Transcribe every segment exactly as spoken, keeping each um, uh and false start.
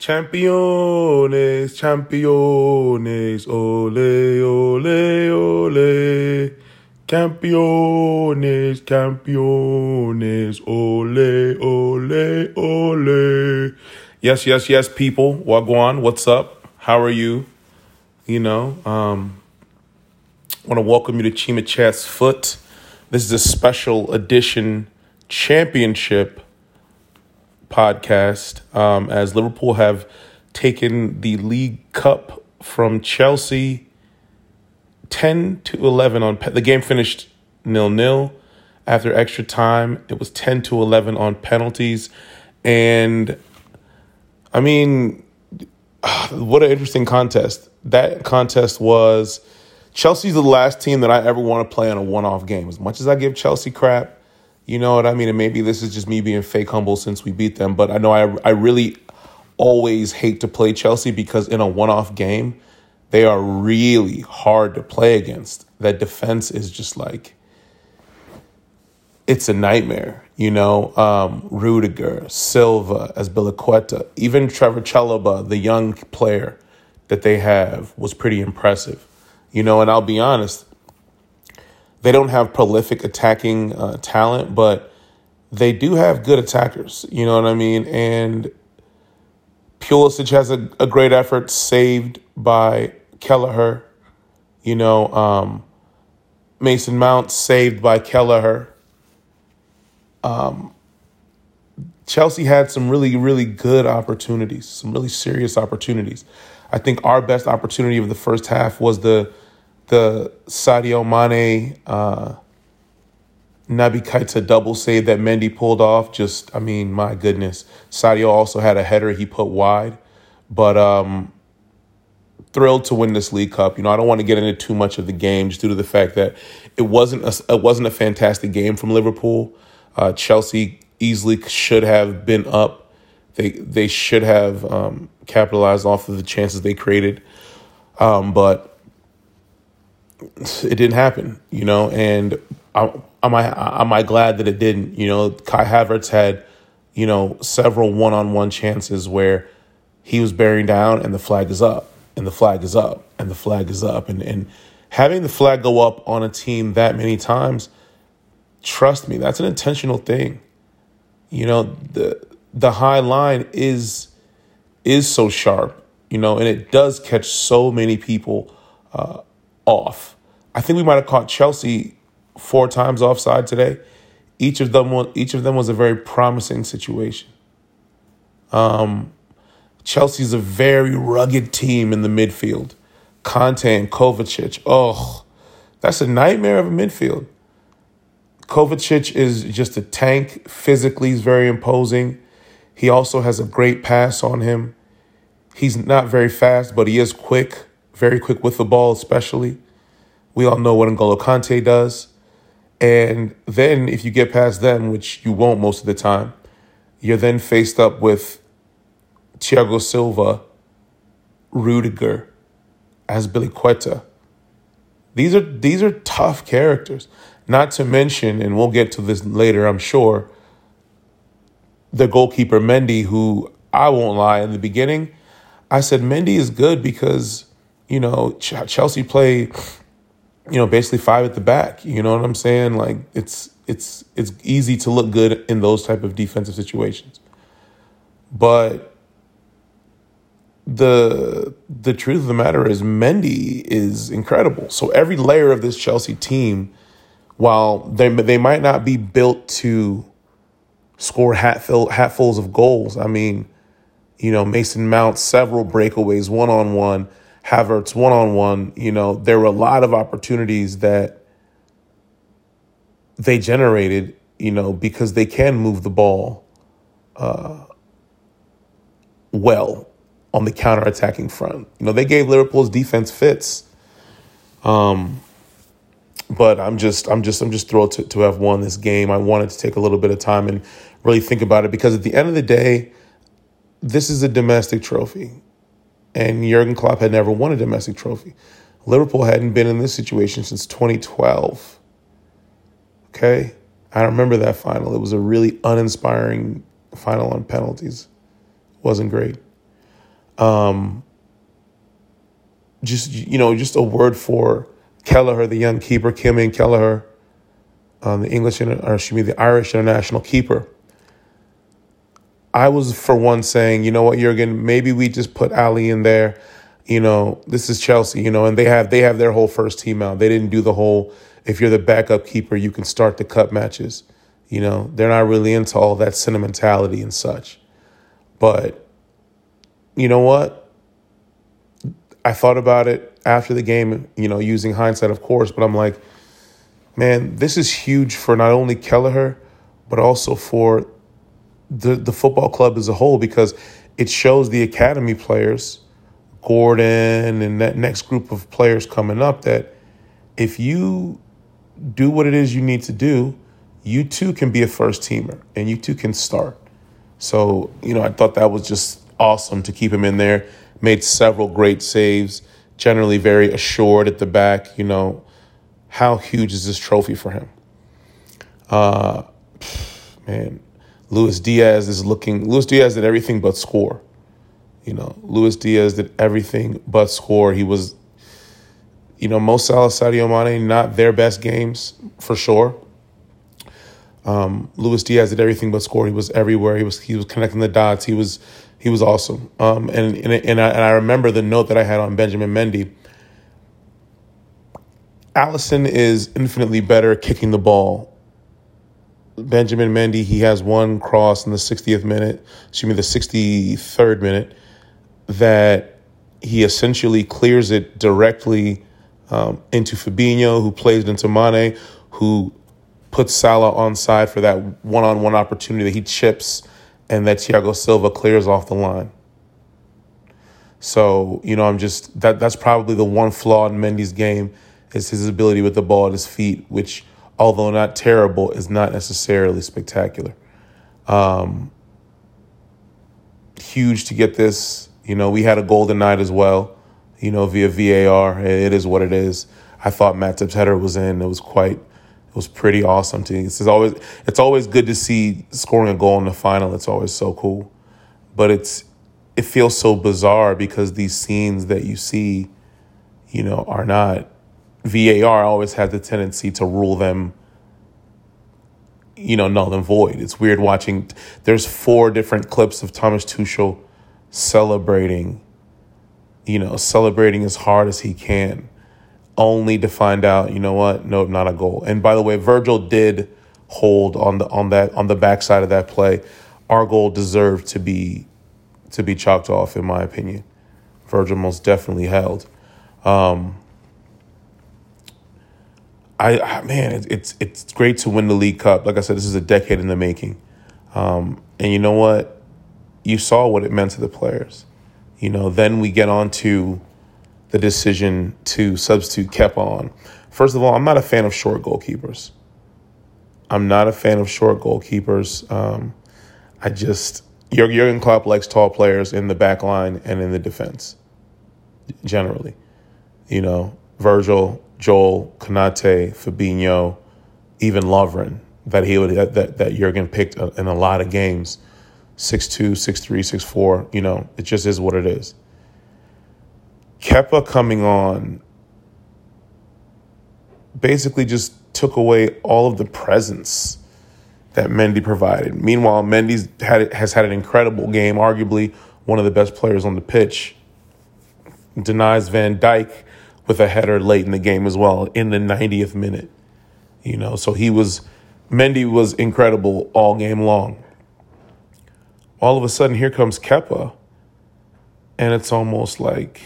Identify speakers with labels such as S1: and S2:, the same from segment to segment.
S1: Champions, champions, ole, ole, ole. Campeones, campeones, ole, ole, ole. Yes, yes, yes, people. Wagwan, what's up? How are you? You know, um, I want to welcome you to Chima Chat's Foot. This is a special edition championship podcast, um, as Liverpool have taken the League Cup from Chelsea ten to eleven on pe- the game finished nil nil after extra time. It was ten to eleven on penalties, and I mean, what an interesting contest. That contest was Chelsea's the last team that I ever want to play on a one-off game. As much as I give Chelsea crap, you know what I mean? And maybe this is just me being fake humble since we beat them. But I know I, I really always hate to play Chelsea because in a one-off game, they are really hard to play against. That defense is just like, it's a nightmare. You know, um, Rudiger, Silva, Azpilicueta, even Trevor Chalobah, the young player that they have, was pretty impressive. You know, and I'll be honest, they don't have prolific attacking uh, talent, but they do have good attackers. You know what I mean? And Pulisic has a, a great effort saved by Kelleher. You know, um, Mason Mount saved by Kelleher. Um, Chelsea had some really, really good opportunities, some really serious opportunities. I think our best opportunity of the first half was the the Sadio Mane, uh, Naby Keita double save that Mendy pulled off. Just, I mean, my goodness. Sadio also had a header he put wide. But um, thrilled to win this League Cup. You know, I don't want to get into too much of the game just due to the fact that it wasn't a, it wasn't a fantastic game from Liverpool. Uh, Chelsea easily should have been up. They they should have um, capitalized off of the chances they created. Um, but it didn't happen, you know, and I, am I am I glad that it didn't? You know, Kai Havertz had, you know, several one-on-one chances where he was bearing down and the flag is up and the flag is up and the flag is up. And, and having the flag go up on a team that many times, trust me, that's an intentional thing. You know, the the high line is is so sharp, you know, and it does catch so many people uh, off. I think we might have caught Chelsea four times offside today. Each of them was, each of them was a very promising situation. Um, Chelsea's a very rugged team in the midfield. Conte and Kovacic, oh, that's a nightmare of a midfield. Kovacic is just a tank. Physically, he's very imposing. He also has a great pass on him. He's not very fast, but he is quick, very quick with the ball especially. We all know what N'Golo Kante does. And then if you get past them, which you won't most of the time, you're then faced up with Thiago Silva, Rudiger, Azpilicueta. These are these are tough characters. Not to mention, and we'll get to this later, I'm sure, the goalkeeper Mendy, who, I won't lie, in the beginning, I said Mendy is good because, you know, Ch- Chelsea play, you know, basically five at the back. You know what I'm saying? Like, it's it's it's easy to look good in those type of defensive situations. But the the truth of the matter is Mendy is incredible. So every layer of this Chelsea team, while they they might not be built to score hatful, hatfuls of goals, I mean, you know, Mason Mount, several breakaways, one-on-one, Havertz, one-on-one, you know, there were a lot of opportunities that they generated, you know, because they can move the ball uh, well on the counter-attacking front. You know, they gave Liverpool's defense fits. Um, but I'm just, I'm just, I'm just thrilled to, to have won this game. I wanted to take a little bit of time and really think about it because at the end of the day, this is a domestic trophy. And Jurgen Klopp had never won a domestic trophy. Liverpool hadn't been in this situation since twenty twelve. Okay? I remember that final. It was a really uninspiring final on penalties. Wasn't great. Um, just, you know, just a word for Kelleher, the young keeper, Kim Kelleher, um, the English, or excuse me, the Irish international keeper. I was, for one, saying, you know what, Jurgen, maybe we just put Ali in there. You know, this is Chelsea, you know, and they have they have their whole first team out. They didn't do the whole, if you're the backup keeper, you can start the cup matches. You know, they're not really into all that sentimentality and such. But you know what? I thought about it after the game, you know, using hindsight, of course, but I'm like, man, this is huge for not only Kelleher, but also for the, the football club as a whole, because it shows the academy players, Gordon and that next group of players coming up, that if you do what it is you need to do, you too can be a first teamer and you too can start. So, you know, I thought that was just awesome to keep him in there. Made several great saves, generally very assured at the back. You know, how huge is this trophy for him? Uh, man, Luis Diaz is looking, Luis Diaz did everything but score. You know, Luis Diaz did everything but score. He was, you know, Mo Salah, Sadio Mane, not their best games for sure. Um, Luis Diaz did everything but score. He was everywhere. He was he was connecting the dots. He was he was awesome. Um, and and and I, and I remember the note that I had on Benjamin Mendy. Alisson is infinitely better at kicking the ball. Benjamin Mendy, he has one cross in the sixtieth minute, excuse me, the sixty-third minute, that he essentially clears it directly um, into Fabinho, who plays it into Mane, who puts Salah onside for that one-on-one opportunity that he chips and that Thiago Silva clears off the line. So, you know, I'm just, that that's probably the one flaw in Mendy's game, is his ability with the ball at his feet, which, although not terrible, is not necessarily spectacular. Um, huge to get this. You know, we had a golden night as well, you know, via V A R. It is what it is. I thought Matip's header was in. It was quite, it was pretty awesome to me. It's always, it's always good to see scoring a goal in the final. It's always so cool. But it's, it feels so bizarre because these scenes that you see, you know, are not, V A R always had the tendency to rule them, you know, null and void. It's weird watching. There's four different clips of Thomas Tuchel celebrating, you know, celebrating as hard as he can, only to find out, you know what, no, not a goal. And by the way, Virgil did hold on the on that on the backside of that play. Our goal deserved to be to be chalked off, in my opinion. Virgil most definitely held. Um, I, I man, it, it's it's great to win the League Cup. Like I said, this is a decade in the making. Um, and you know what? You saw what it meant to the players. You know, then we get on to the decision to substitute Kepa on. First of all, I'm not a fan of short goalkeepers. I'm not a fan of short goalkeepers. Um, I just, Jurgen Klopp likes tall players in the back line and in the defense, generally. You know, Virgil, Joel, Konate, Fabinho, even Lovren, that he would that, that, that Jurgen picked in a lot of games. six two, six three, six four, you know, it just is what it is. Kepa coming on basically just took away all of the presence that Mendy provided. Meanwhile, Mendy's had has had an incredible game, arguably one of the best players on the pitch. Denies Van Dijk with a header late in the game as well, in the ninetieth minute. You know, so he was, Mendy was incredible all game long. All of a sudden, here comes Kepa, and it's almost like,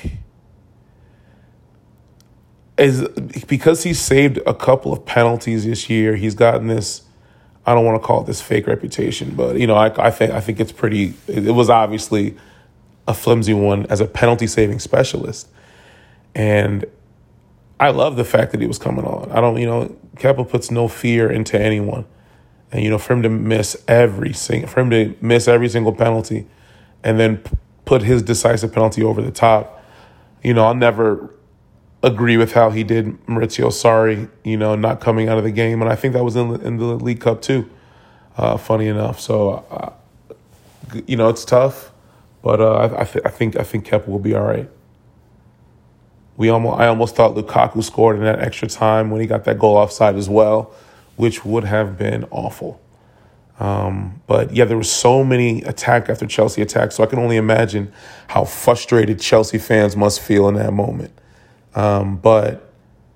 S1: is because he saved a couple of penalties this year, he's gotten this, I don't want to call it this fake reputation, but, you know, I, I think I think it's pretty, it was obviously a flimsy one as a penalty-saving specialist. And I love the fact that he was coming on. I don't, you know, Kepa puts no fear into anyone. And, you know, for him to miss every single, for him to miss every single penalty and then p- put his decisive penalty over the top, you know, I'll never agree with how he did Maurizio Sarri, you know, not coming out of the game. And I think that was in the, in the League Cup too, uh, funny enough. So, uh, you know, it's tough. But uh, I, I, th- I think I think Kepa will be all right. We almost I almost thought Lukaku scored in that extra time when he got that goal offside as well, which would have been awful. Um, but yeah, there were so many attack after Chelsea attack, so I can only imagine how frustrated Chelsea fans must feel in that moment. Um, but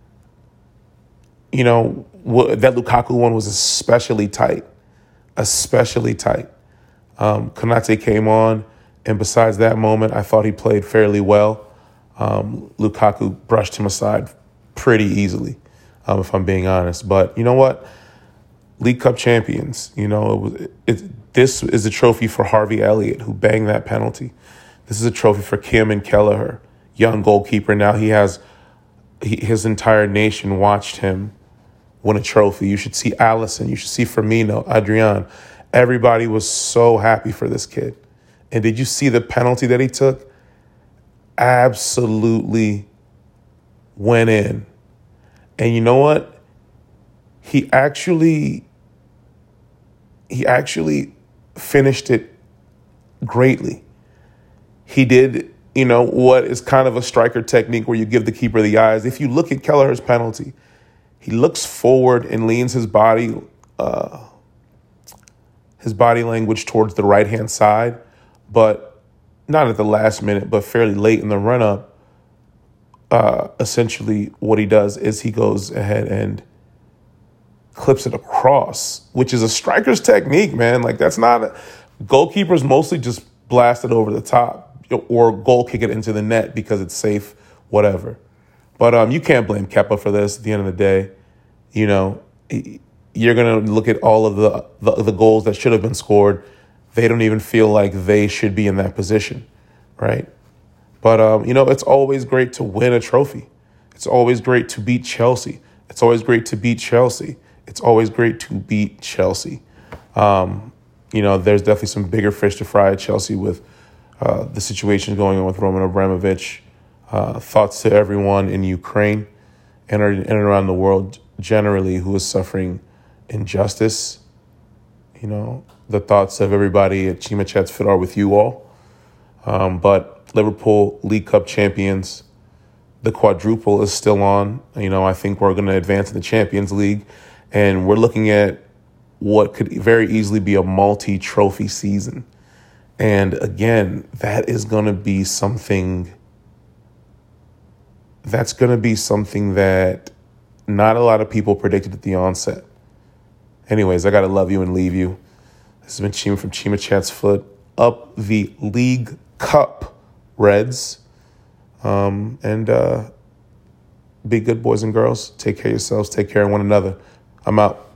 S1: you know wh- that Lukaku one was especially tight, especially tight. Um, Konate came on, and besides that moment, I thought he played fairly well. Um, Lukaku brushed him aside pretty easily, um, if I'm being honest. But you know what? League Cup champions, you know, it was, it, it, this is a trophy for Harvey Elliott, who banged that penalty. This is a trophy for Kieran Kelleher, young goalkeeper. Now he has he, his entire nation watched him win a trophy. You should see Allison. You should see Firmino, Adrian. Everybody was so happy for this kid. And did you see the penalty that he took? Absolutely went in. And you know what? He actually, he actually finished it greatly. He did, you know, what is kind of a striker technique where you give the keeper the eyes. If you look at Kelleher's penalty, he looks forward and leans his body, uh, his body language towards the right-hand side, but not at the last minute, but fairly late in the run-up. Uh, essentially, what he does is he goes ahead and clips it across, which is a striker's technique, man. Like, that's not a, goalkeepers mostly just blast it over the top or goal kick it into the net because it's safe, whatever. But um, you can't blame Kepa for this. At the end of the day, you know, you're going to look at all of the, the the goals that should have been scored. They don't even feel like they should be in that position, right? But, um, you know, it's always great to win a trophy. It's always great to beat Chelsea. It's always great to beat Chelsea. It's always great to beat Chelsea. Um, you know, there's definitely some bigger fish to fry at Chelsea with uh, the situation going on with Roman Abramovich. Uh, thoughts to everyone in Ukraine and, in and around the world generally who is suffering injustice. You know, the thoughts of everybody at Chima Chats Fit are with you all. Um, but Liverpool League Cup champions, the quadruple is still on. You know, I think we're going to advance in the Champions League, and we're looking at what could very easily be a multi-trophy season. And again, that is going to be something, that's going to be something that not a lot of people predicted at the onset. Anyways, I got to love you and leave you. This has been Chima from Chima Chats Foot. Up the League Cup, Reds. Um, and uh, be good, boys and girls. Take care of yourselves. Take care of one another. I'm out.